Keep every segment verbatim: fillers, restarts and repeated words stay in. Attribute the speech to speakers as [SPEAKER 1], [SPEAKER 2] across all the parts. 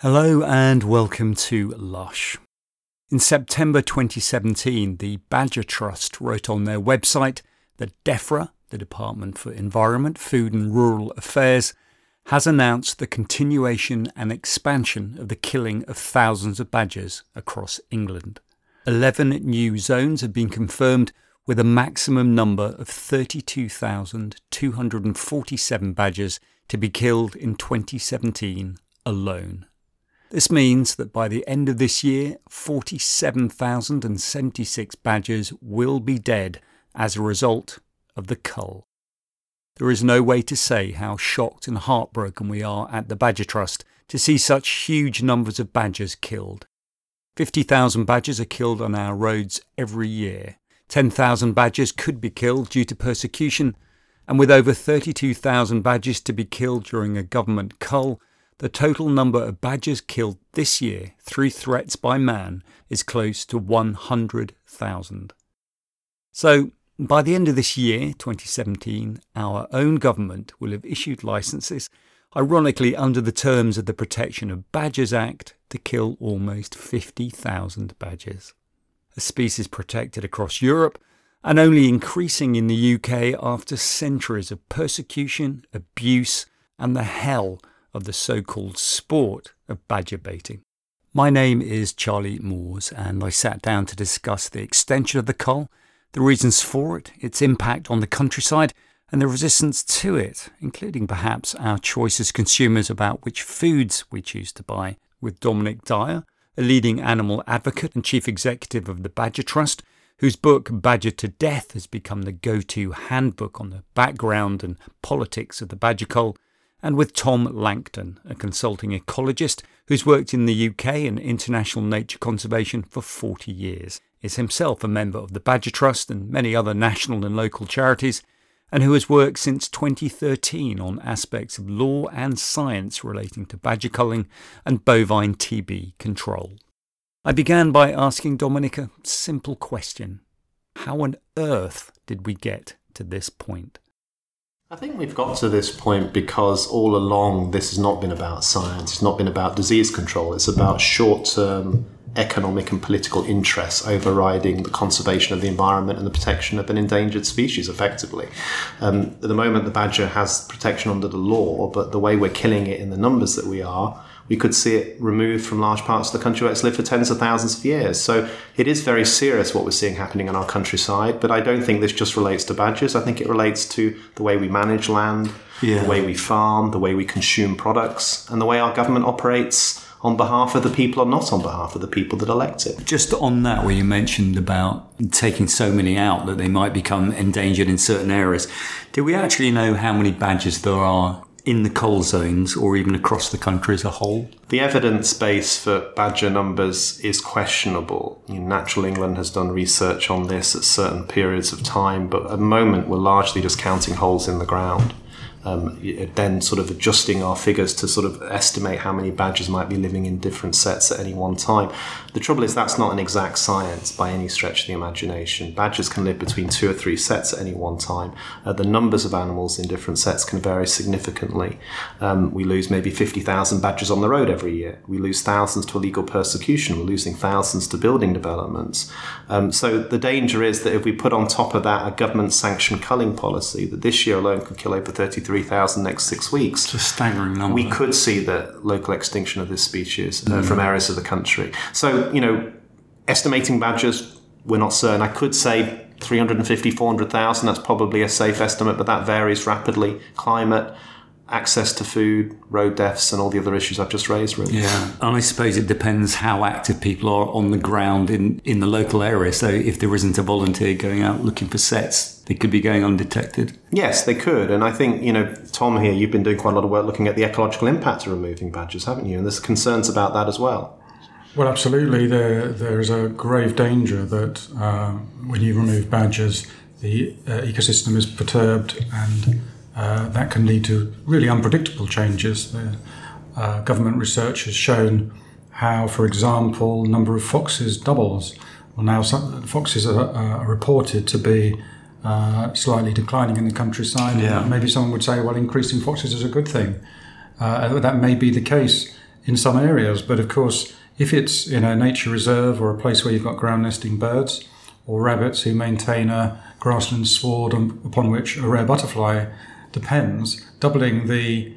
[SPEAKER 1] Hello and welcome to Lush. In September twenty seventeen, the Badger Trust wrote on their website that DEFRA, the Department for Environment, Food and Rural Affairs, has announced the continuation and expansion of the killing of thousands of badgers across England. Eleven new zones have been confirmed, with a maximum number of thirty-two thousand two hundred forty-seven badgers to be killed in twenty seventeen alone. This means that by the end of this year, forty-seven thousand seventy-six badgers will be dead as a result of the cull. There is no way to say how shocked and heartbroken we are at the Badger Trust to see such huge numbers of badgers killed. fifty thousand badgers are killed on our roads every year. ten thousand badgers could be killed due to persecution, and with over thirty-two thousand badgers to be killed during a government cull, the total number of badgers killed this year through threats by man is close to one hundred thousand. So, by the end of this year, twenty seventeen, our own government will have issued licences, ironically under the terms of the Protection of Badgers Act, to kill almost fifty thousand badgers. A species protected across Europe and only increasing in the U K after centuries of persecution, abuse and the hell of the so-called sport of badger baiting. My name is Charlie Moores, and I sat down to discuss the extension of the cull, the reasons for it, its impact on the countryside, and the resistance to it, including perhaps our choice as consumers about which foods we choose to buy, with Dominic Dyer, a leading animal advocate and chief executive of the Badger Trust, whose book Badger to Death has become the go-to handbook on the background and politics of the badger cull, and with Tom Langton, a consulting ecologist who's worked in the U K and international nature conservation for forty years, is himself a member of the Badger Trust and many other national and local charities, and who has worked since twenty thirteen on aspects of law and science relating to badger culling and bovine T B control. I began by asking Dominic a simple question. How on earth did we get to this point?
[SPEAKER 2] I think we've got to this point because all along this has not been about science, it's not been about disease control, it's about short-term economic and political interests overriding the conservation of the environment and the protection of an endangered species, effectively. Um, at the moment, the badger has protection under the law, but the way we're killing it in the numbers that we are, we could see it removed from large parts of the country where it's lived for tens of thousands of years. So it is very serious what we're seeing happening in our countryside, but I don't think this just relates to badgers. I think it relates to the way we manage land, yeah. the way we farm, the way we consume products, and the way our government operates on behalf of the people or not on behalf of the people that elect it.
[SPEAKER 1] Just on that, where you mentioned about taking so many out that they might become endangered in certain areas, do we actually know how many badgers there are in the cull zones or even across the country as a whole?
[SPEAKER 2] The evidence base for badger numbers is questionable. Natural England has done research on this at certain periods of time, but at the moment we're largely just counting holes in the ground. Um, then sort of adjusting our figures to sort of estimate how many badgers might be living in different sets at any one time. The trouble is that's not an exact science by any stretch of the imagination. Badgers can live between two or three sets at any one time. Uh, the numbers of animals in different sets can vary significantly. Um, we lose maybe fifty thousand badgers on the road every year. We lose thousands to illegal persecution. We're losing thousands to building developments. Um, so the danger is that if we put on top of that a government-sanctioned culling policy, that this year alone could kill over thirty-three thousand next six weeks.
[SPEAKER 1] It's a staggering number.
[SPEAKER 2] We could see the local extinction of this species uh, mm. from areas of the country. So, you know, estimating badgers, we're not certain. I could say three hundred fifty, four hundred thousand, that's probably a safe estimate, but that varies rapidly. Climate, access to food, road deaths and all the other issues I've just raised, really.
[SPEAKER 1] Yeah, and I suppose it depends how active people are on the ground in, in the local area. So if there isn't a volunteer going out looking for sets, they could be going undetected.
[SPEAKER 2] Yes, they could. And I think, you know, Tom here, you've been doing quite a lot of work looking at the ecological impact of removing badgers, haven't you? And there's concerns about that as well.
[SPEAKER 3] Well, absolutely. There, there is a grave danger that uh, when you remove badgers, the uh, ecosystem is perturbed, and uh, that can lead to really unpredictable changes. The uh, government research has shown how, for example, number of foxes doubles. Well, now some foxes are, are reported to be uh, slightly declining in the countryside.
[SPEAKER 1] Yeah.
[SPEAKER 3] Maybe someone would say, well, increasing foxes is a good thing. Uh, that may be the case in some areas. But of course, if it's in a nature reserve or a place where you've got ground nesting birds or rabbits who maintain a grassland sward on, upon which a rare butterfly depends, doubling the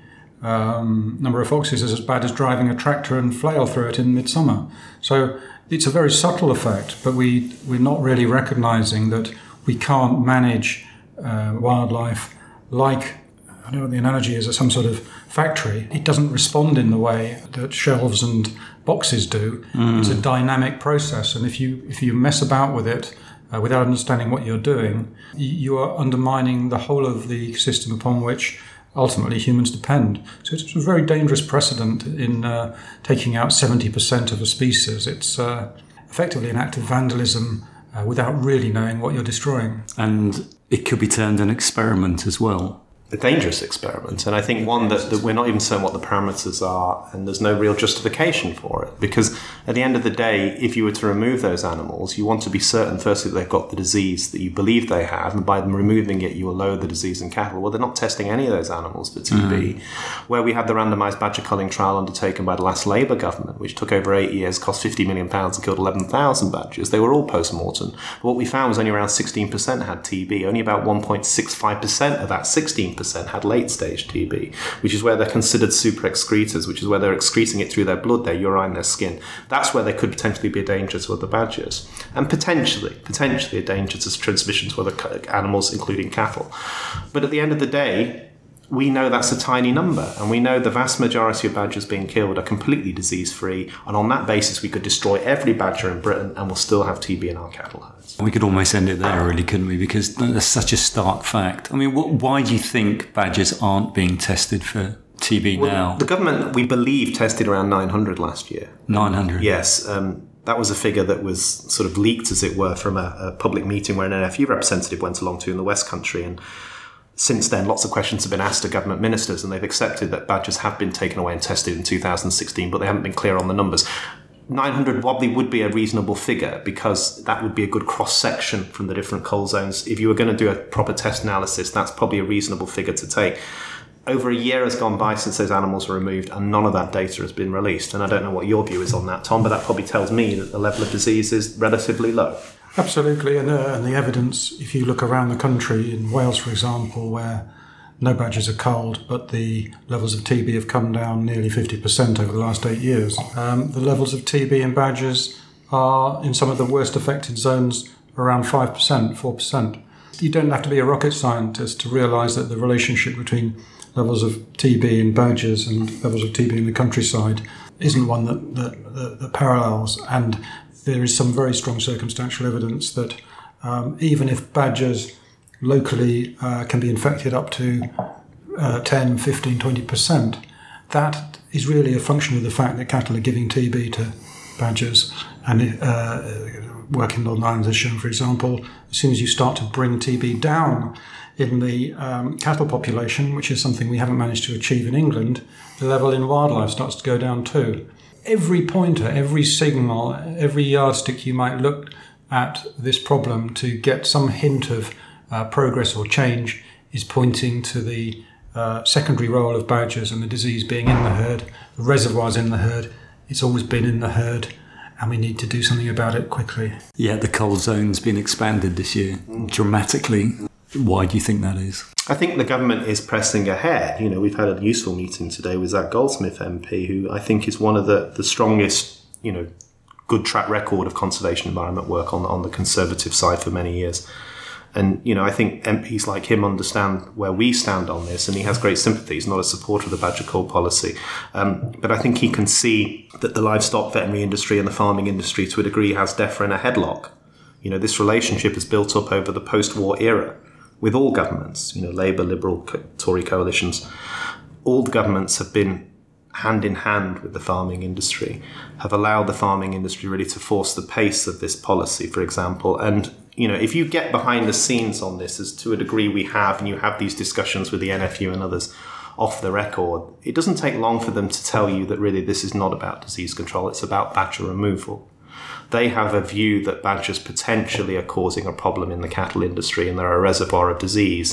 [SPEAKER 3] um, number of foxes is as bad as driving a tractor and flail through it in midsummer. So it's a very subtle effect, but we, we're not really recognising that we can't manage uh, wildlife like, I don't know what the analogy is, at some sort of factory. It doesn't respond in the way that shelves and boxes do. Mm. It's a dynamic process, and if you if you mess about with it uh, without understanding what you're doing, you are undermining the whole of the ecosystem upon which ultimately humans depend. So it's a very dangerous precedent in uh, taking out seventy percent of a species. It's uh, effectively an act of vandalism uh, without really knowing what you're destroying.
[SPEAKER 1] And it could be termed an experiment as well.
[SPEAKER 2] A dangerous experiment, and I think one that, that we're not even certain what the parameters are, and there's no real justification for it, because at the end of the day, if you were to remove those animals, you want to be certain firstly that they've got the disease that you believe they have, and by them removing it you will lower the disease in cattle. Well, they're not testing any of those animals for T B. Mm. Where we had the randomised badger culling trial undertaken by the last Labour government, which took over eight years, cost fifty million pounds and killed eleven thousand badgers, they were all post-mortem. But what we found was only around sixteen percent had T B. Only about one point six five percent of that sixteen percent had late-stage T B, which is where they're considered super excretors, which is where they're excreting it through their blood, their urine, their skin. That's where they could potentially be a danger to other badgers, and potentially, potentially a danger to transmission to other animals, including cattle. But at the end of the day, we know that's a tiny number, and we know the vast majority of badgers being killed are completely disease-free, and on that basis we could destroy every badger in Britain and we'll still have T B in our cattle herds.
[SPEAKER 1] We could almost end it there, really, couldn't we? Because that's such a stark fact. I mean, wh- why do you think badgers aren't being tested for T B well, now?
[SPEAKER 2] The government, we believe, tested around nine hundred last year.
[SPEAKER 1] nine hundred?
[SPEAKER 2] Yes. Um, that was a figure that was sort of leaked, as it were, from a, a public meeting where an N F U representative went along to in the West Country, and since then, lots of questions have been asked to government ministers, and they've accepted that badgers have been taken away and tested in two thousand sixteen, but they haven't been clear on the numbers. nine hundred probably would be a reasonable figure, because that would be a good cross-section from the different coal zones. If you were going to do a proper test analysis, that's probably a reasonable figure to take. Over a year has gone by since those animals were removed, and none of that data has been released. And I don't know what your view is on that, Tom, but that probably tells me that the level of disease is relatively low.
[SPEAKER 3] Absolutely, and, uh, and the evidence, if you look around the country, in Wales, for example, where no badgers are culled, but the levels of T B have come down nearly fifty percent over the last eight years. Um, the levels of T B in badgers are, in some of the worst affected zones, around five percent, four percent. You don't have to be a rocket scientist to realise that the relationship between levels of T B in badgers and levels of T B in the countryside isn't one that, that, that, that parallels, and there is some very strong circumstantial evidence that um, even if badgers locally uh, can be infected up to uh, ten, fifteen, twenty percent, that is really a function of the fact that cattle are giving T B to badgers. And uh, work in Northern Ireland has shown, for example, as soon as you start to bring T B down in the um, cattle population, which is something we haven't managed to achieve in England, the level in wildlife starts to go down too. Every pointer, every signal, every yardstick you might look at this problem to get some hint of uh, progress or change is pointing to the uh, secondary role of badgers and the disease being in the herd, the reservoirs in the herd. It's always been in the herd, and we need to do something about it quickly.
[SPEAKER 1] Yeah, the coal zone's been expanded this year dramatically. Why do you think that is?
[SPEAKER 2] I think the government is pressing ahead. You know, we've had a useful meeting today with Zach Goldsmith M P, who I think is one of the, the strongest, you know, good track record of conservation environment work on, on the Conservative side for many years. And, you know, I think M Ps like him understand where we stand on this, and he has great sympathy. He's not a supporter of the badger cull policy. Um, but I think he can see that the livestock veterinary industry and the farming industry, to a degree, has DEFRA in a headlock. You know, this relationship is built up over the post-war era with all governments, you know, Labour, Liberal, Tory coalitions. All the governments have been hand in hand with the farming industry, have allowed the farming industry really to force the pace of this policy, for example. And, you know, if you get behind the scenes on this, as to a degree we have, and you have these discussions with the N F U and others off the record, it doesn't take long for them to tell you that really this is not about disease control, it's about badger removal. They have a view that badgers potentially are causing a problem in the cattle industry and they're a reservoir of disease.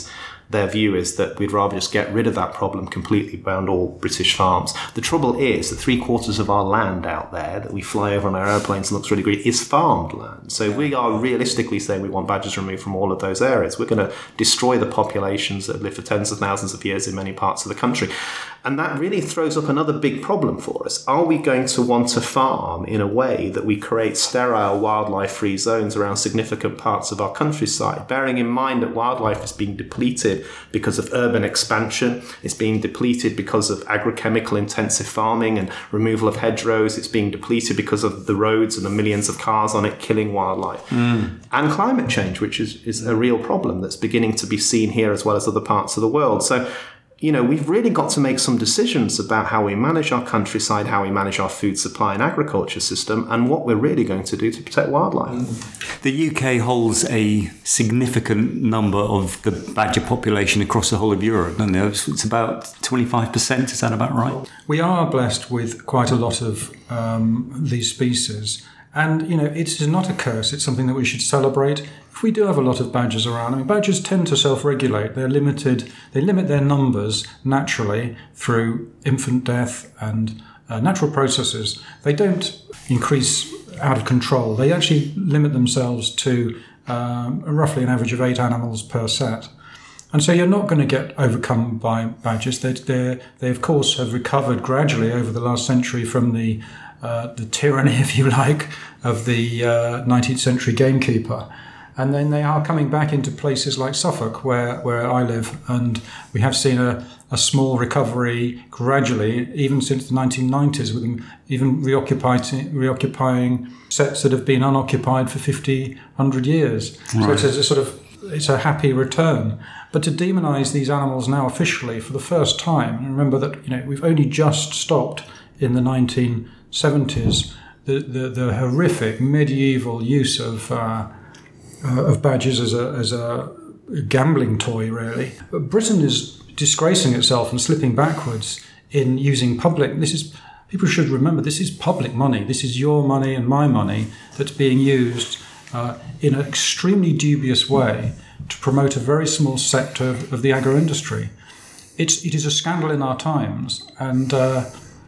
[SPEAKER 2] their view is that we'd rather just get rid of that problem completely around all British farms. The trouble is that three quarters of our land out there that we fly over on our airplanes and looks really green is farmed land. So we are realistically saying we want badgers removed from all of those areas. We're going to destroy the populations that live for tens of thousands of years in many parts of the country. And that really throws up another big problem for us. Are we going to want to farm in a way that we create sterile wildlife-free zones around significant parts of our countryside, bearing in mind that wildlife is being depleted because of urban expansion, it's being depleted because of agrochemical intensive farming and removal of hedgerows, it's being depleted because of the roads and the millions of cars on it killing wildlife. Mm. And climate change, which is, is a real problem that's beginning to be seen here as well as other parts of the world. So, you know, we've really got to make some decisions about how we manage our countryside, how we manage our food supply and agriculture system, and what we're really going to do to protect wildlife.
[SPEAKER 1] The U K holds a significant number of the badger population across the whole of Europe, doesn't it? It's about twenty-five percent, is that about right?
[SPEAKER 3] We are blessed with quite a lot of um, these species. And, you know, it is not a curse. It's something that we should celebrate. If we do have a lot of badgers around, I mean, badgers tend to self-regulate. They're limited. They limit their numbers naturally through infant death and uh, natural processes. They don't increase out of control. They actually limit themselves to um, roughly an average of eight animals per set. And so you're not going to get overcome by badgers. They, they, they of course, have recovered gradually over the last century from the Uh, the tyranny, if you like, of the uh, nineteenth century gamekeeper. And then they are coming back into places like Suffolk, where, where I live, and we have seen a, a small recovery gradually, even since the nineteen nineties, with them even reoccupying, reoccupying sets that have been unoccupied for fifty, one hundred years. Right. So it's a, a sort of, it's a happy return. But to demonise these animals now officially for the first time, and remember that, you know, we've only just stopped in the nineteen seventies, the, the, the horrific medieval use of uh, uh, of badgers as a as a gambling toy, really. But Britain is disgracing itself and slipping backwards in using public. This is people should remember this is public money. This is your money and my money that's being used uh, in an extremely dubious way to promote a very small sector of, of the agro-industry. It's it is a scandal in our times, and Uh,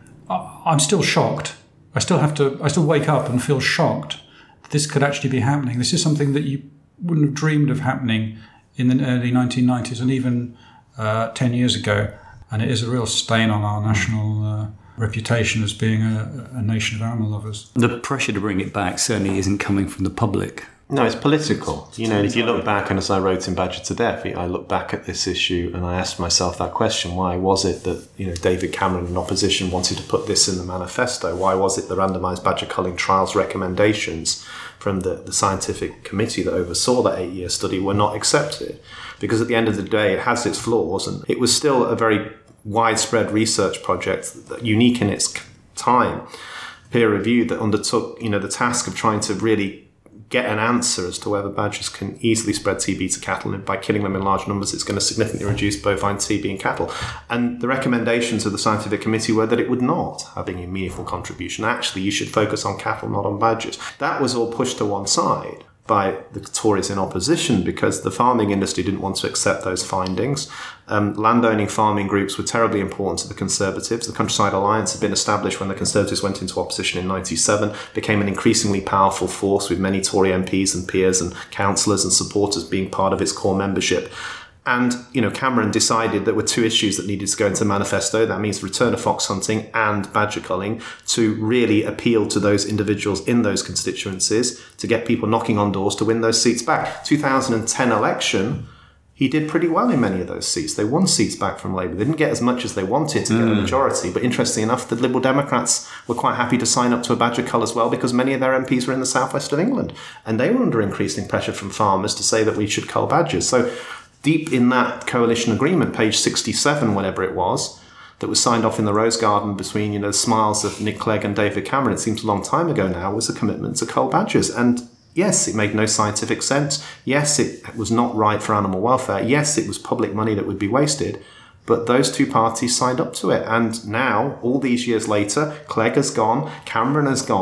[SPEAKER 3] I'm still shocked. I still have to, I still wake up and feel shocked that this could actually be happening. This is something that you wouldn't have dreamed of happening in the early nineteen nineties and even uh, ten years ago. And it is a real stain on our national uh, reputation as being a, a nation of animal lovers.
[SPEAKER 1] The pressure to bring it back certainly isn't coming from the public.
[SPEAKER 2] No, it's political. You know, if you look back, and as I wrote in Badger to Death, I look back at this issue and I asked myself that question: why was it that, you know, David Cameron in opposition wanted to put this in the manifesto? Why was it the randomised badger culling trials recommendations from the, the scientific committee that oversaw that eight-year study were not accepted? Because at the end of the day, it has its flaws, and it was still a very widespread research project, unique in its time, peer-reviewed, that undertook, you know, the task of trying to really get an answer as to whether badgers can easily spread T B to cattle, and by killing them in large numbers it's going to significantly reduce bovine T B in cattle. And the recommendations of the scientific committee were that it would not have any meaningful contribution. Actually, you should focus on cattle, not on badgers. That was all pushed to one side by the Tories in opposition because the farming industry didn't want to accept those findings. Um, landowning farming groups were terribly important to the Conservatives. The Countryside Alliance had been established when the Conservatives went into opposition in ninety-seven, became an increasingly powerful force with many Tory M Ps and peers and councillors and supporters being part of its core membership. And, you know, Cameron decided there were two issues that needed to go into the manifesto. That means return of fox hunting and badger culling, to really appeal to those individuals in those constituencies, to get people knocking on doors to win those seats back. two thousand ten election, he did pretty well in many of those seats. They won seats back from Labour. They didn't get as much as they wanted to mm. get a majority. But interestingly enough, the Liberal Democrats were quite happy to sign up to a badger cull as well, because many of their M Ps were in the southwest of England. And they were under increasing pressure from farmers to say that we should cull badgers. So deep in that coalition agreement, page sixty-seven, whatever it was, that was signed off in the Rose Garden between, you know, the smiles of Nick Clegg and David Cameron, it seems a long time ago now, was a commitment to cull badgers. And yes, it made no scientific sense. Yes, it was not right for animal welfare. Yes, it was public money that would be wasted. But those two parties signed up to it. And now, all these years later, Clegg has gone, Cameron has gone,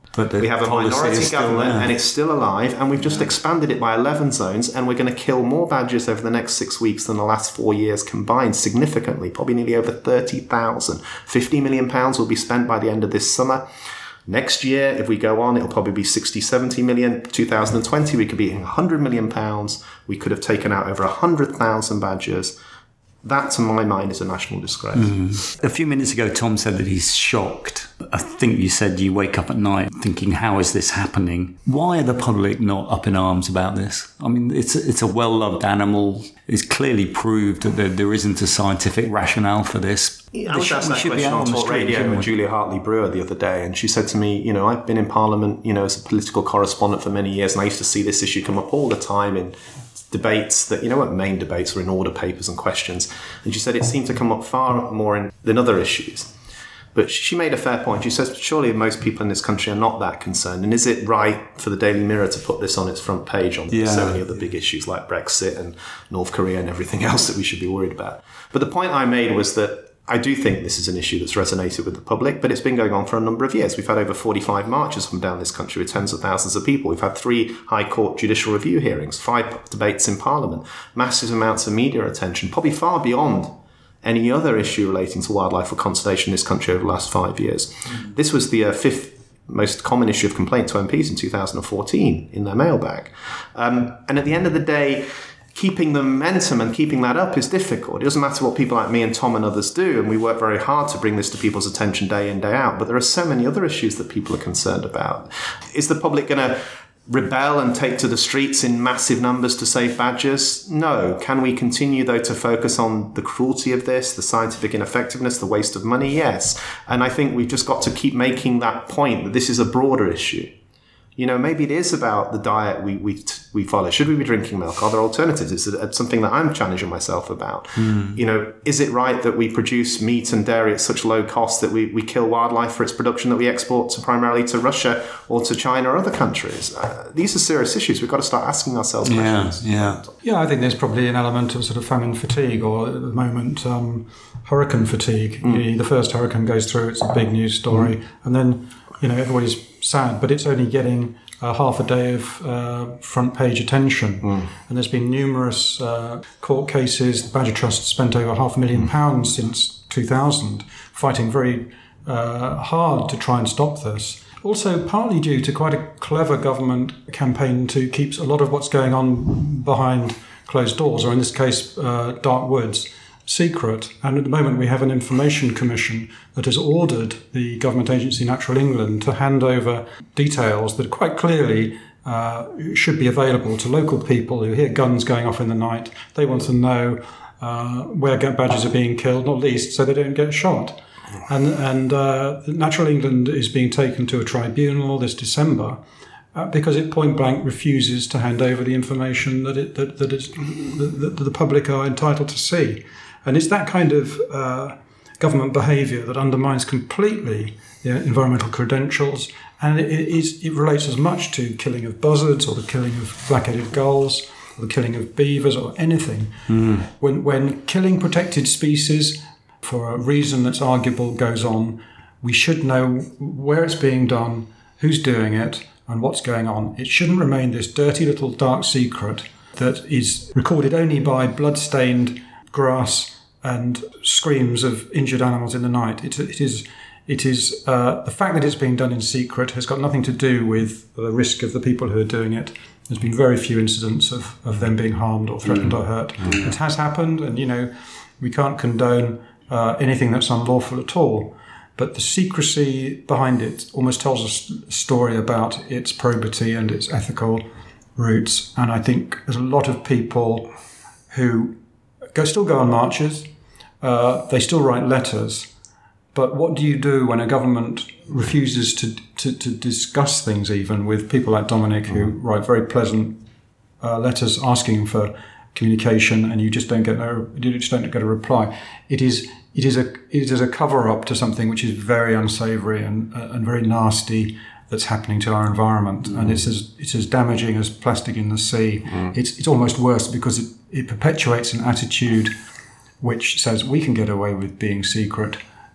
[SPEAKER 1] But
[SPEAKER 2] we have a minority government and it's still alive, and we've just yeah. expanded it by eleven zones, and we're going to kill more badgers over the next six weeks than the last four years combined, significantly, probably nearly over thirty thousand. fifty million pounds will be spent by the end of this summer. Next year, if we go on, it'll probably be sixty, seventy million. two thousand twenty, we could be one hundred million pounds. We could have taken out over one hundred thousand badgers. That, to my mind, is a national disgrace.
[SPEAKER 1] Mm. A few minutes ago, Tom said that he's shocked. I think you said you wake up at night thinking, how is this happening? Why are the public not up in arms about this? I mean, it's a, it's a well-loved animal. It's clearly proved that there, there isn't a scientific rationale for this.
[SPEAKER 2] Yeah, I was asked that question on Talk Radio with Julia Hartley-Brewer the other day, and she said to me, you know, I've been in Parliament, you know, as a political correspondent for many years, and I used to see this issue come up all the time in debates that, you know what, main debates were in order papers and questions. And she said it seemed to come up far more in, than other issues. But she made a fair point. She says, surely most people in this country are not that concerned. And is it right for the Daily Mirror to put this on its front page on yeah. so many other big issues like Brexit and North Korea and everything else that we should be worried about? But the point I made was that I do think this is an issue that's resonated with the public, but it's been going on for a number of years. We've had over forty-five marches from down this country with tens of thousands of people. We've had three High Court judicial review hearings, five debates in Parliament, massive amounts of media attention, probably far beyond any other issue relating to wildlife or conservation in this country over the last five years. Mm. This was the uh, fifth most common issue of complaint to M Ps in two thousand fourteen in their mailbag. Um, and at the end of the day, keeping the momentum and keeping that up is difficult. It doesn't matter what people like me and Tom and others do, and we work very hard to bring this to people's attention day in, day out, but there are so many other issues that people are concerned about. Is the public going to rebel and take to the streets in massive numbers to save badgers? No. Can we continue, though, to focus on the cruelty of this, the scientific ineffectiveness, the waste of money? Yes. And I think we've just got to keep making that point that this is a broader issue. You know, maybe it is about the diet we we we follow. Should we be drinking milk? Are there alternatives? It's something that I'm challenging myself about. Mm. You know, is it right that we produce meat and dairy at such low cost that we, we kill wildlife for its production that we export to primarily to Russia or to China or other countries? Uh, these are serious issues. We've got to start asking ourselves questions.
[SPEAKER 1] Yeah, yeah.
[SPEAKER 3] Yeah, I think there's probably an element of sort of famine fatigue, or at the moment, um, hurricane fatigue. Mm. The first hurricane goes through, it's a big news story, mm. and then, you know, everybody's sad, but it's only getting uh, half a day of uh, front page attention. Mm. And there's been numerous uh, court cases. The Badger Trust spent over half a million pounds since two thousand, fighting very uh, hard to try and stop this. Also, partly due to quite a clever government campaign to keep a lot of what's going on behind closed doors, or in this case, uh, dark woods, secret. And at the moment we have an information commission that has ordered the government agency Natural England to hand over details that quite clearly uh, should be available to local people who hear guns going off in the night. They want to know uh, where badgers are being killed, not least so they don't get shot. And, and uh, Natural England is being taken to a tribunal this December Uh, because it point blank refuses to hand over the information that it that that, it's, that, that the public are entitled to see, and it's that kind of uh, government behaviour that undermines completely the environmental credentials, and it, it, is, it relates as much to killing of buzzards or the killing of black-headed gulls or the killing of beavers or anything. Mm. When when killing protected species for a reason that's arguable goes on, we should know where it's being done, who's doing it, and what's going on. It shouldn't remain this dirty little dark secret that is recorded only by blood-stained grass and screams of injured animals in the night. It, it is, it is uh, the fact that it's being done in secret has got nothing to do with the risk of the people who are doing it. There's been very few incidents of, of them being harmed or threatened mm. or hurt. Mm. It has happened, and you know we can't condone uh, anything that's unlawful at all. But the secrecy behind it almost tells us a story about its probity and its ethical roots. And I think there's a lot of people who go still go on marches, uh, they still write letters. But what do you do when a government refuses to, to, to discuss things even with people like Dominic, who write very pleasant uh, letters asking for communication, and you just don't get no, you just don't get a reply? It is it is a it is a cover up to something which is very unsavoury and uh, and very nasty that's happening to our environment, mm. and it's as it's as damaging as plastic in the sea. Mm. It's it's almost worse because it, it perpetuates an attitude which says we can get away with being secret,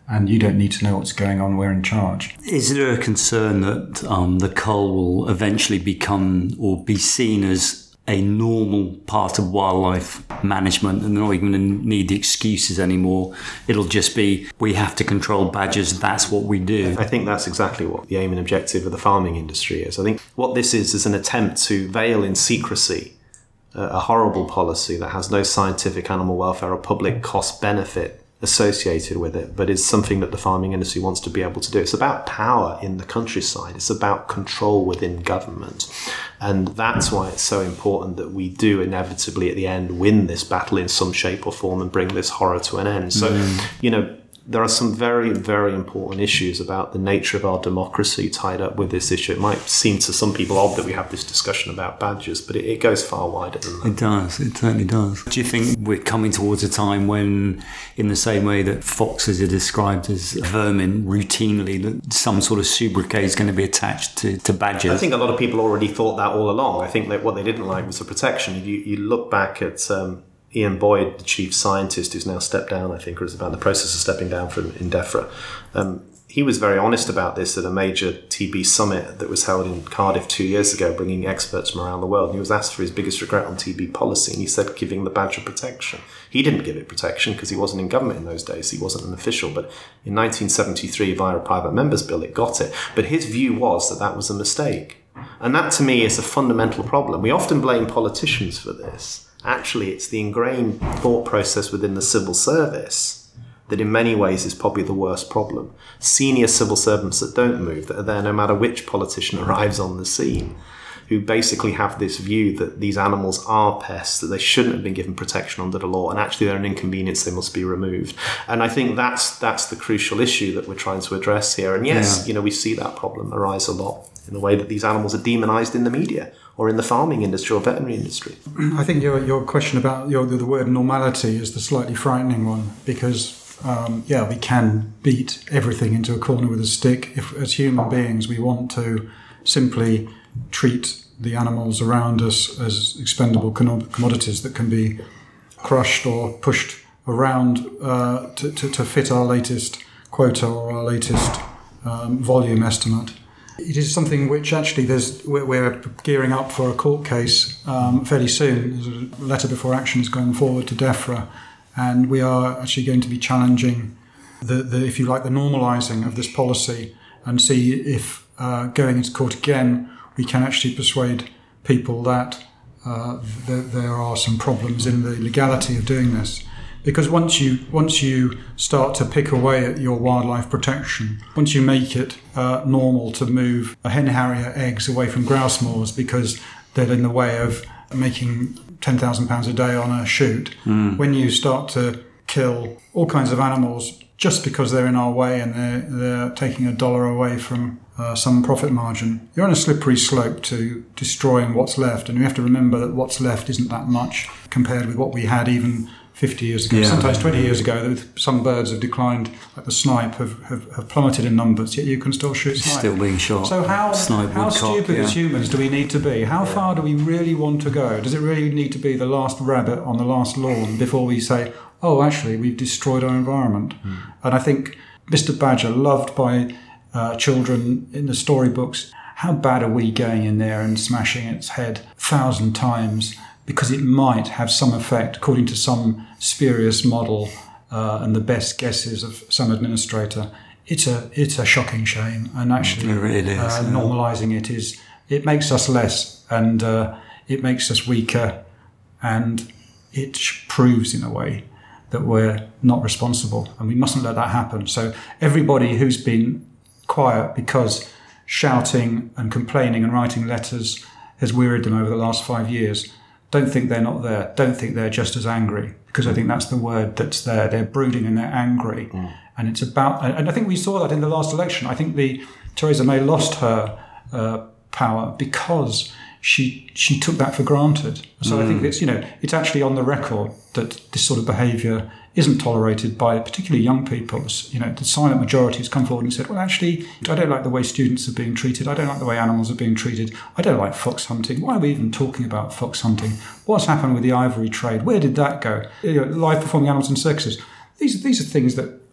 [SPEAKER 3] and you don't need to know what's going on. We're in charge.
[SPEAKER 1] Is there a concern that um, the cull will eventually become or be seen as a normal part of wildlife management and they're not even going to need the excuses anymore? It'll just be, we have to control badgers, that's what we do.
[SPEAKER 2] I think that's exactly what the aim and objective of the farming industry is. I think what this is is an attempt to veil in secrecy uh, a horrible policy that has no scientific animal welfare or public cost benefit associated with it, but is something that the farming industry wants to be able to do. It's about power in the countryside. It's about control within government. And that's why it's so important that we do inevitably at the end win this battle in some shape or form and bring this horror to an end. So, mm. you know, there are some very, very important issues about the nature of our democracy tied up with this issue. It might seem to some people odd that we have this discussion about badgers, but it, it goes far wider than that.
[SPEAKER 1] It does. It certainly does. Do you think we're coming towards a time when, in the same way that foxes are described as vermin routinely, that some sort of sobriquet is going to be attached to, to badgers?
[SPEAKER 2] I think a lot of people already thought that all along. I think that what they didn't like was the protection. If you, you look back at Um, Ian Boyd, the chief scientist, who's now stepped down, I think, or is about the process of stepping down from Indefra. Um, he was very honest about this at a major T B summit that was held in Cardiff two years ago, bringing experts from around the world. And he was asked for his biggest regret on T B policy, and he said giving the badger protection. He didn't give it protection because he wasn't in government in those days. He wasn't an official. But in nineteen seventy-three, via a private member's bill, it got it. But his view was that that was a mistake. And that, to me, is a fundamental problem. We often blame politicians for this. Actually, it's the ingrained thought process within the civil service that in many ways is probably the worst problem. Senior civil servants that don't move, that are there no matter which politician arrives on the scene, who basically have this view that these animals are pests, that they shouldn't have been given protection under the law, and actually they're an inconvenience, they must be removed. And I think that's that's the crucial issue that we're trying to address here. And yes, yeah. you know, we see that problem arise a lot in the way that these animals are demonized in the media or in the farming industry or veterinary industry.
[SPEAKER 3] I think your your question about your, the word normality is the slightly frightening one, because um, yeah, we can beat everything into a corner with a stick. If as human beings we want to simply treat the animals around us as expendable commodities that can be crushed or pushed around uh, to, to, to fit our latest quota or our latest um, volume estimate. It is something which actually there's we're, we're gearing up for a court case um, fairly soon. There's a letter before action is going forward to DEFRA, and we are actually going to be challenging the, the if you like, the normalising of this policy and see if uh, going into court again we can actually persuade people that uh, th- there are some problems in the legality of doing this. Because once you once you start to pick away at your wildlife protection, once you make it uh, normal to move a hen harrier eggs away from grouse moors because they're in the way of making ten thousand pounds a day on a shoot, mm. when you start to kill all kinds of animals just because they're in our way and they're, they're taking a dollar away from uh, some profit margin, you're on a slippery slope to destroying what's left. And you have to remember that what's left isn't that much compared with what we had even fifty years ago, yeah. sometimes twenty years ago. Some birds have declined, like the snipe, have, have, have plummeted in numbers, yet you can still shoot snipe.
[SPEAKER 1] Still being shot.
[SPEAKER 3] So how,
[SPEAKER 1] snipe,
[SPEAKER 3] how stupid yeah. as humans do we need to be? How yeah. far do we really want to go? Does it really need to be the last rabbit on the last lawn before we say, oh, actually, we've destroyed our environment? Mm. And I think Mister Badger, loved by uh, children in the storybooks, how bad are we going in there and smashing its head a thousand times because it might have some effect, according to some spurious model uh, and the best guesses of some administrator? It's a it's a shocking shame, and actually
[SPEAKER 1] it really is,
[SPEAKER 3] uh,
[SPEAKER 1] yeah.
[SPEAKER 3] normalising it is it makes us less, and uh, it makes us weaker, and it proves in a way that we're not responsible, and we mustn't let that happen. So everybody who's been quiet because shouting and complaining and writing letters has wearied them over the last five years, don't think they're not there. Don't think they're just as angry, because I think that's the word that's there. They're brooding and they're angry. Mm. And it's about, and I think we saw that in the last election. I think the Theresa May lost her uh, power because she she took that for granted. So mm. I think it's, you know, it's actually on the record that this sort of behaviour isn't tolerated by particularly young people. You know, the silent majority has come forward and said, well, actually, I don't like the way students are being treated. I don't like the way animals are being treated. I don't like fox hunting. Why are we even talking about fox hunting? What's happened with the ivory trade? Where did that go? You know, live performing animals in circuses. These, these are things that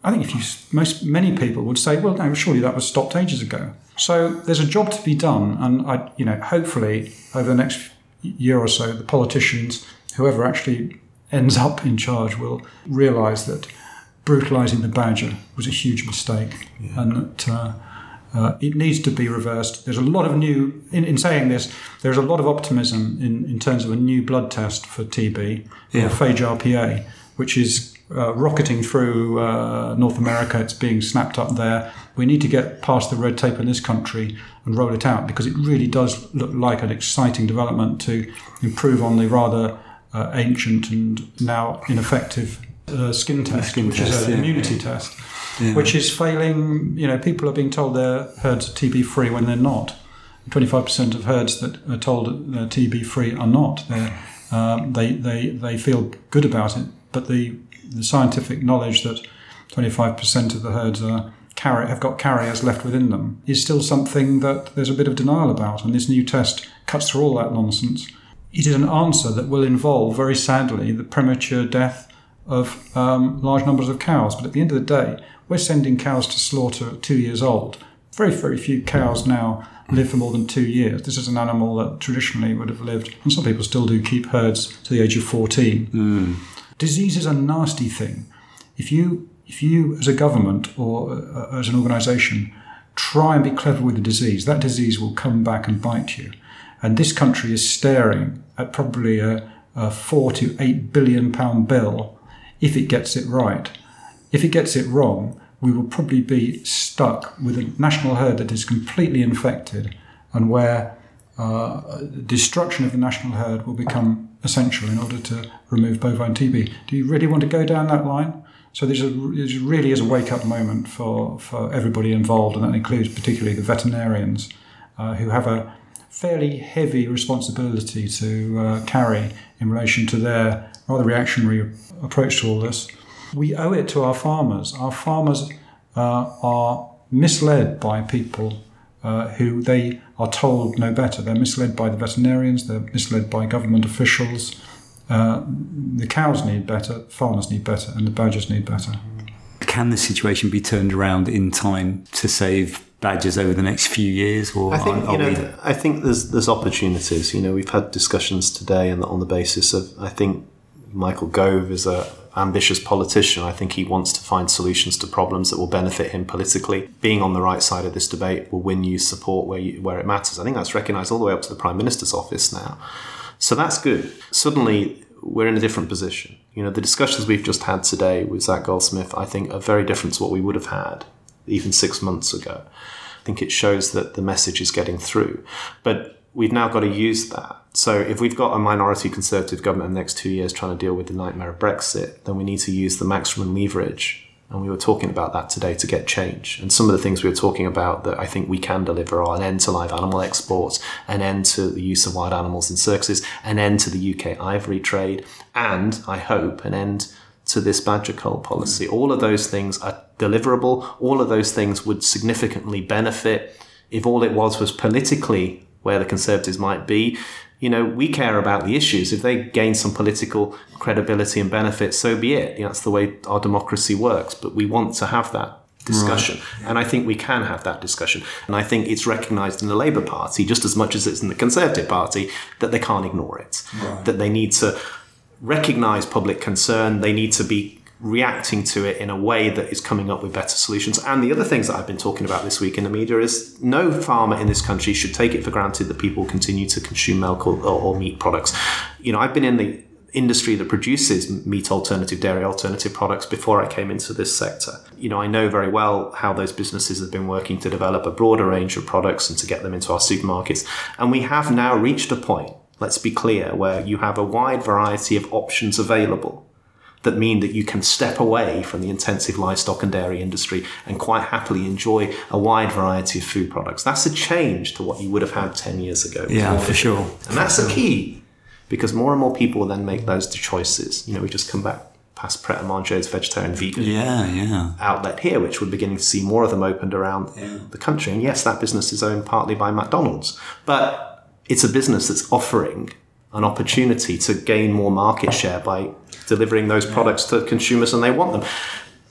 [SPEAKER 3] I think if you most many people would say, well, no, surely that was stopped ages ago. So there's a job to be done, and I, you know, hopefully over the next year or so, the politicians, whoever actually ends up in charge, will realise that brutalising the badger was a huge mistake, yeah. and that uh, uh, it needs to be reversed. There's a lot of new, in, in saying this, there's a lot of optimism in, in terms of a new blood test for T B, yeah. phage R P A, which is uh, rocketing through uh, North America. It's being snapped up there. We need to get past the red tape in this country and roll it out, because it really does look like an exciting development to improve on the rather uh, ancient and now ineffective uh, skin test, skin which test, is an yeah. immunity test, yeah. which is failing. You know, people are being told their herds are T B free when they're not. twenty-five percent of herds that are told they're T B free are not. They're, um, they they they feel good about it, but the the scientific knowledge that twenty-five percent of the herds are carry, have got carriers left within them is still something that there's a bit of denial about, and this new test cuts through all that nonsense. It is an answer that will involve, very sadly, the premature death of um, large numbers of cows. But at the end of the day, we're sending cows to slaughter at two years old. Very, very few cows now live for more than two years. This is an animal that traditionally would have lived, and some people still do keep herds to the age of fourteen. Mm. Disease is a nasty thing. If you, if you as a government or uh, as an organisation try and be clever with the disease, that disease will come back and bite you. And this country is staring at probably a, a four to eight billion pound bill if it gets it right. If it gets it wrong, we will probably be stuck with a national herd that is completely infected, and where uh, destruction of the national herd will become essential in order to remove bovine T B. Do you really want to go down that line? So this really is a wake-up moment for, for everybody involved, and that includes particularly the veterinarians uh, who have a fairly heavy responsibility to uh, carry in relation to their rather reactionary approach to all this. We owe it to our farmers. Our farmers uh, are misled by people uh, who they are told know better. They're misled by the veterinarians, they're misled by government officials. Uh, the cows need better, farmers need better, and the badgers need better.
[SPEAKER 1] Can the situation be turned around in time to save badgers over the next few years? Or
[SPEAKER 2] I think
[SPEAKER 1] are, are
[SPEAKER 2] you know.
[SPEAKER 1] we...
[SPEAKER 2] I think there's there's opportunities. You know, we've had discussions today, and on the basis of, I think Michael Gove is a ambitious politician. I think he wants to find solutions to problems that will benefit him politically. Being on the right side of this debate will win you support where you, where it matters. I think that's recognised all the way up to the Prime Minister's office now. So that's good. Suddenly, we're in a different position. You know, the discussions we've just had today with Zach Goldsmith, I think, are very different to what we would have had even six months ago. I think it shows that the message is getting through. But we've now got to use that. So if we've got a minority Conservative government in the next two years trying to deal with the nightmare of Brexit, then we need to use the maximum leverage. And we were talking about that today to get change. And some of the things we were talking about that I think we can deliver are an end to live animal exports, an end to the use of wild animals in circuses, an end to the U K ivory trade, and, I hope, an end to this badger cull policy. All of those things are deliverable. All of those things would significantly benefit if all it was was politically where the Conservatives might be. You know, we care about the issues. If they gain some political credibility and benefit, so be it. You know, that's the way our democracy works. But we want to have that discussion. Right. And I think we can have that discussion. And I think it's recognised in the Labour Party, just as much as it's in the Conservative Party, that they can't ignore it. Right. That they need to recognise public concern. They need to be reacting to it in a way that is coming up with better solutions. And the other things that I've been talking about this week in the media is no farmer in this country should take it for granted that people continue to consume milk or, or, or meat products. You know, I've been in the industry that produces meat alternative, dairy alternative products before I came into this sector. You know, I know very well how those businesses have been working to develop a broader range of products and to get them into our supermarkets. And we have now reached a point, let's be clear, where you have a wide variety of options available that mean that you can step away from the intensive livestock and dairy industry and quite happily enjoy a wide variety of food products. That's a change to what you would have had ten years ago.
[SPEAKER 1] Yeah, for sure.
[SPEAKER 2] And that's the key, because more and more people will then make those choices. You know, we just come back past Pret a Manger's vegetarian vegan
[SPEAKER 1] yeah, yeah.
[SPEAKER 2] outlet here, which we're beginning to see more of them opened around yeah. the country. And yes, that business is owned partly by McDonald's, but it's a business that's offering an opportunity to gain more market share by delivering those products to consumers, and they want them.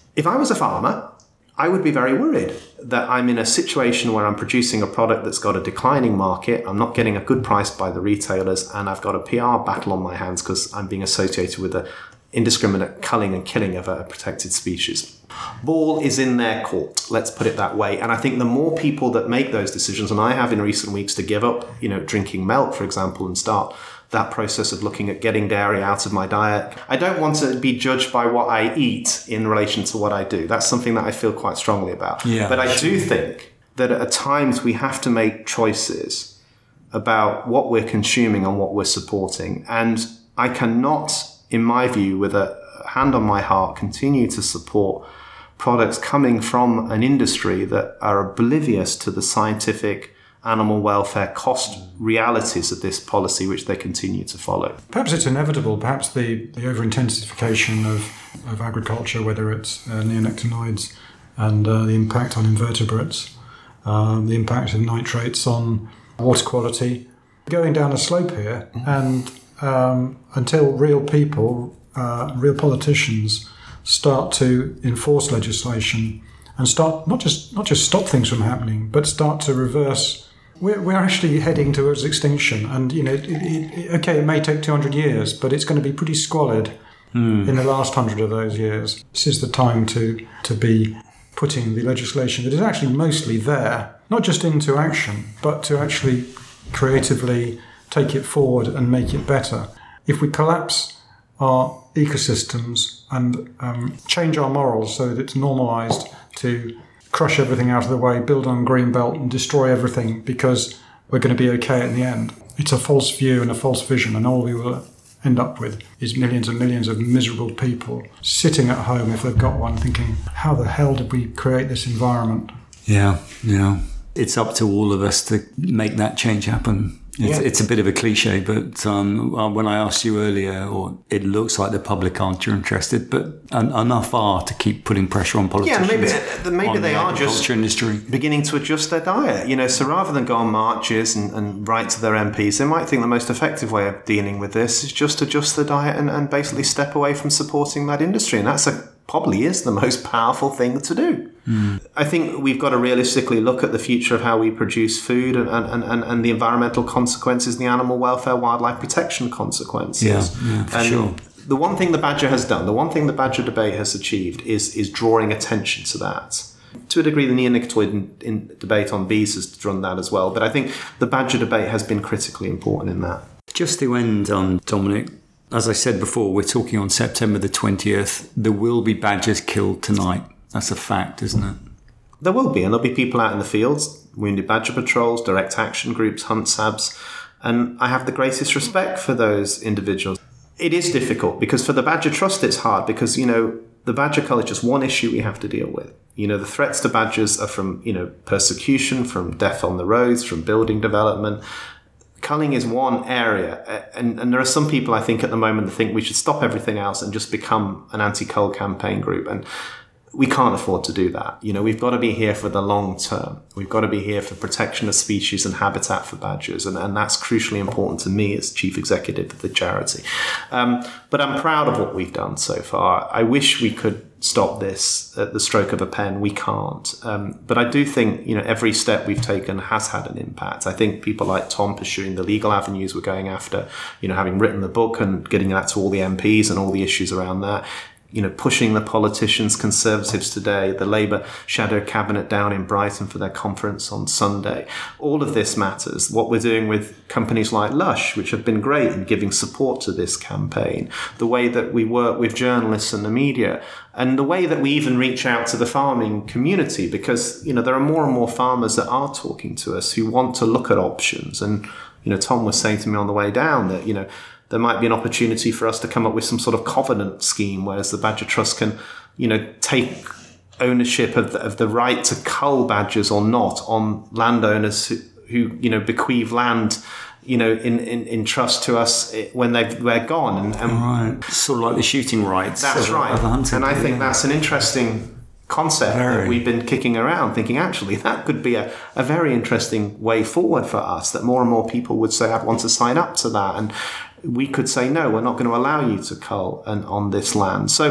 [SPEAKER 2] If I was a farmer, I would be very worried that I'm in a situation where I'm producing a product that's got a declining market, I'm not getting a good price by the retailers, and I've got a P R battle on my hands because I'm being associated with the indiscriminate culling and killing of a protected species. Ball is in their court, let's put it that way. And I think the more people that make those decisions, and I have in recent weeks, to give up, you know, drinking milk, for example, and start that process of looking at getting dairy out of my diet. I don't want to be judged by what I eat in relation to what I do. That's something that I feel quite strongly about.
[SPEAKER 1] Yeah,
[SPEAKER 2] but I
[SPEAKER 1] sure.
[SPEAKER 2] do think that at times we have to make choices about what we're consuming and what we're supporting. And I cannot, in my view, with a hand on my heart, continue to support products coming from an industry that are oblivious to the scientific animal welfare cost realities of this policy, which they continue to follow.
[SPEAKER 3] Perhaps it's inevitable. Perhaps the, the over-intensification of, of agriculture, whether it's uh, neonicotinoids and uh, the impact on invertebrates, um, the impact of nitrates on water quality, going down a slope here, and um, until real people, uh, real politicians start to enforce legislation and start not just not just stop things from happening, but start to reverse. We're, we're actually heading towards extinction, and you know, it, it, okay, it may take two hundred years, but it's going to be pretty squalid mm. in the last hundred of those years. This is the time to to be putting the legislation that is actually mostly there, not just into action, but to actually creatively take it forward and make it better. If we collapse our ecosystems and um, change our morals so that it's normalised to crush everything out of the way, build on green belt and destroy everything because we're going to be okay in the end. It's a false view and a false vision, and all we will end up with is millions and millions of miserable people sitting at home, if they've got one, thinking, how the hell did we create this environment?
[SPEAKER 1] Yeah, yeah. It's up to all of us to make that change happen. It's, yeah. it's a bit of a cliche, but um, when I asked you earlier, or it looks like the public aren't interested, but en- enough are to keep putting pressure on politicians.
[SPEAKER 2] Yeah, maybe maybe they
[SPEAKER 1] the
[SPEAKER 2] are just
[SPEAKER 1] industry.
[SPEAKER 2] beginning to adjust their diet. You know, so rather than go on marches and, and write to their M Ps, they might think the most effective way of dealing with this is just adjust the diet and, and basically step away from supporting that industry, and that's a probably is the most powerful thing to do. Mm. I think we've got to realistically look at the future of how we produce food and, and, and, and the environmental consequences, the animal welfare, wildlife protection consequences.
[SPEAKER 1] Yeah, yeah, for
[SPEAKER 2] and
[SPEAKER 1] sure.
[SPEAKER 2] The one thing the Badger has done, the one thing the Badger debate has achieved is, is drawing attention to that. To a degree, the neonicotinoid in, in debate on bees has drawn that as well. But I think the Badger debate has been critically important in that.
[SPEAKER 1] Just to end on, Dominic, as I said before, we're talking on September the twentieth. There will be badgers killed tonight. That's a fact, isn't it?
[SPEAKER 2] There will be, and there'll be people out in the fields, wounded badger patrols, direct action groups, hunt sabs, and I have the greatest respect for those individuals. It is difficult because for the Badger Trust it's hard because, you know, the badger cull is just one issue we have to deal with. You know, the threats to badgers are from, you know, persecution, from death on the roads, from building development. Culling is one area, and, and there are some people, I think, at the moment that think we should stop everything else and just become an anti-cull campaign group. And we can't afford to do that. You know, we've got to be here for the long term. We've got to be here for protection of species and habitat for badgers. And, and that's crucially important to me as chief executive of the charity. Um, but I'm proud of what we've done so far. I wish we could stop this at the stroke of a pen. We can't. Um, but I do think, you know, every step we've taken has had an impact. I think people like Tom pursuing the legal avenues we're going after, you know, having written the book and getting that to all the M Ps and all the issues around that, you know, pushing the politicians, Conservatives today, the Labour shadow cabinet down in Brighton for their conference on Sunday. All of this matters. What we're doing with companies like Lush, which have been great in giving support to this campaign, the way that we work with journalists and the media, and the way that we even reach out to the farming community, because, you know, there are more and more farmers that are talking to us who want to look at options. And, you know, Tom was saying to me on the way down that, you know, there might be an opportunity for us to come up with some sort of covenant scheme, whereas the Badger Trust can, you know, take ownership of the, of the right to cull badgers or not on landowners who, who you know, bequeath land, you know, in, in, in trust to us when they've, they're gone. And, and
[SPEAKER 1] right. Sort of like the shooting rights.
[SPEAKER 2] That's
[SPEAKER 1] of,
[SPEAKER 2] right.
[SPEAKER 1] Of hunting,
[SPEAKER 2] and I think
[SPEAKER 1] yeah.
[SPEAKER 2] that's an interesting concept
[SPEAKER 1] very.
[SPEAKER 2] that we've been kicking around, thinking actually that could be a, a very interesting way forward for us, that more and more people would say, I'd want to sign up to that. And we could say, no, we're not going to allow you to cull and, on this land. So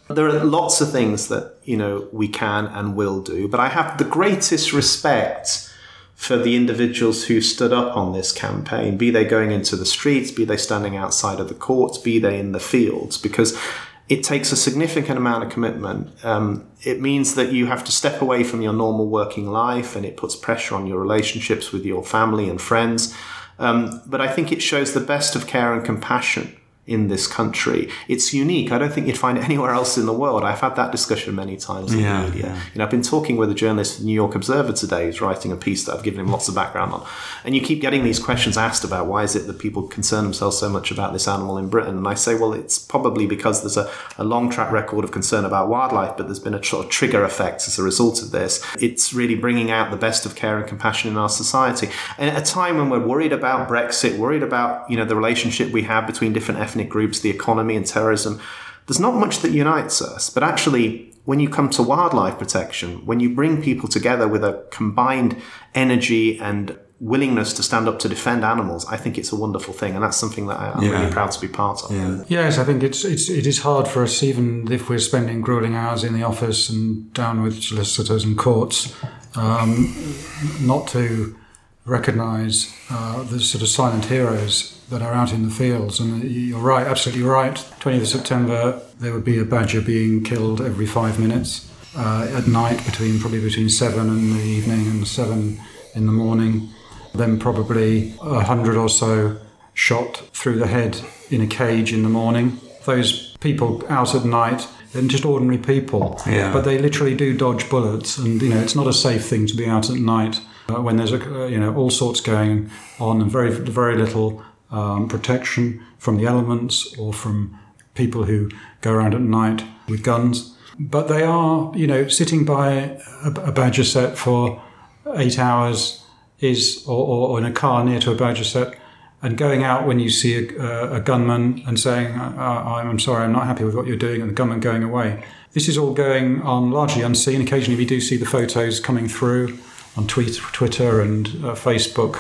[SPEAKER 2] There are lots of things that, you know, we can and will do, but I have the greatest respect for the individuals who stood up on this campaign, be they going into the streets, be they standing outside of the courts, be they in the fields, because it takes a significant amount of commitment. Um, it means that you have to step away from your normal working life, and it puts pressure on your relationships with your family and friends. Um, but I think it shows the best of care and compassion in this country. It's unique. I don't think you'd find it anywhere else in the world. I've had that discussion many times in yeah, the media. Yeah. You know, I've been talking with a journalist from the New York Observer today who's writing a piece that I've given him lots of background on. And you keep getting these questions asked about why is it that people concern themselves so much about this animal in Britain? And I say, well, it's probably because there's a, a long track record of concern about wildlife, but there's been a sort of trigger effect as a result of this. It's really bringing out the best of care and compassion in our society. And at a time when we're worried about Brexit, worried about, you know, the relationship we have between different ethnic groups, the economy and terrorism, there's not much that unites us. But actually, when you come to wildlife protection, when you bring people together with a combined energy and willingness to stand up to defend animals, I think it's a wonderful thing, and that's something that I'm yeah. really proud to be part of.
[SPEAKER 3] Yeah. Yes, I think it's it's it is hard for us, even if we're spending grueling hours in the office and down with solicitors and courts, um, not to recognise uh, the sort of silent heroes that are out in the fields. And you're right, absolutely right. twentieth of September, there would be a badger being killed every five minutes uh, at night, between probably between seven in the evening and seven in the morning. Then probably a hundred or so shot through the head in a cage in the morning. Those people out at night, they're just ordinary people, yeah. but they literally do dodge bullets. And, you know, it's not a safe thing to be out at night uh, when there's, a, uh, you know, all sorts going on and very, very little Um, protection from the elements or from people who go around at night with guns. But they are, you know, sitting by a, a badger set for eight hours is, or, or in a car near to a badger set, and going out when you see a, a gunman and saying, uh, I'm sorry, I'm not happy with what you're doing, and the gunman going away. This is all going on largely unseen. Occasionally we do see the photos coming through on tweet, Twitter and uh, Facebook.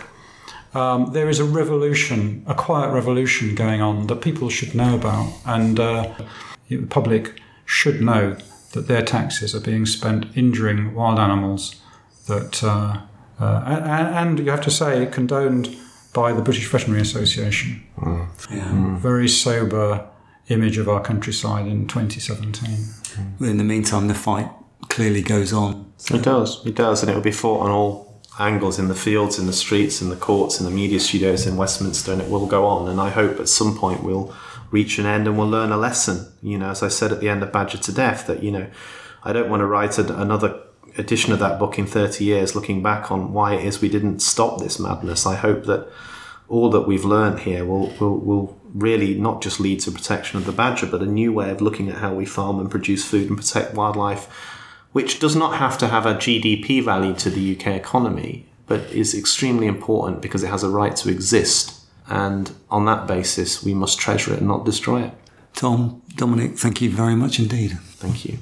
[SPEAKER 3] Um, there is a revolution, a quiet revolution going on that people should know about, and uh, the public should know that their taxes are being spent injuring wild animals. That uh, uh, and, and you have to say, condoned by the British Veterinary Association. Mm. Yeah. Mm. Very sober image of our countryside in twenty seventeen.
[SPEAKER 1] Mm. In the meantime, the fight clearly goes on.
[SPEAKER 2] So. It does, it does, and it will be fought on all angles, in the fields, in the streets, in the courts, in the media studios in Westminster, and it will go on. And I hope at some point we'll reach an end and we'll learn a lesson. You know, as I said at the end of Badger to Death, that, you know, I don't want to write a, another edition of that book in thirty years looking back on why it is we didn't stop this madness. I hope that all that we've learned here will, will, will really not just lead to protection of the badger, but a new way of looking at how we farm and produce food and protect wildlife, which does not have to have a G D P value to the U K economy, but is extremely important because it has a right to exist. And on that basis, we must treasure it and not destroy it.
[SPEAKER 1] Tom, Dominic, thank you very much indeed.
[SPEAKER 2] Thank you.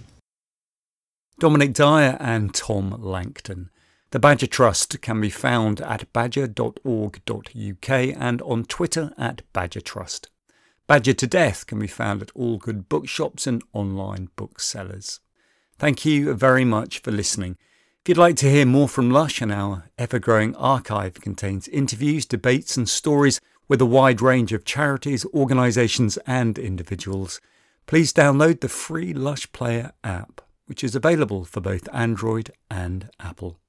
[SPEAKER 1] Dominic Dyer and Tom Langton. The Badger Trust can be found at badger dot org dot U K and on Twitter at Badger Trust. Badger to Death can be found at all good bookshops and online booksellers. Thank you very much for listening. If you'd like to hear more from Lush, and our ever-growing archive contains interviews, debates and stories with a wide range of charities, organisations and individuals, please download the free Lush Player app, which is available for both Android and Apple.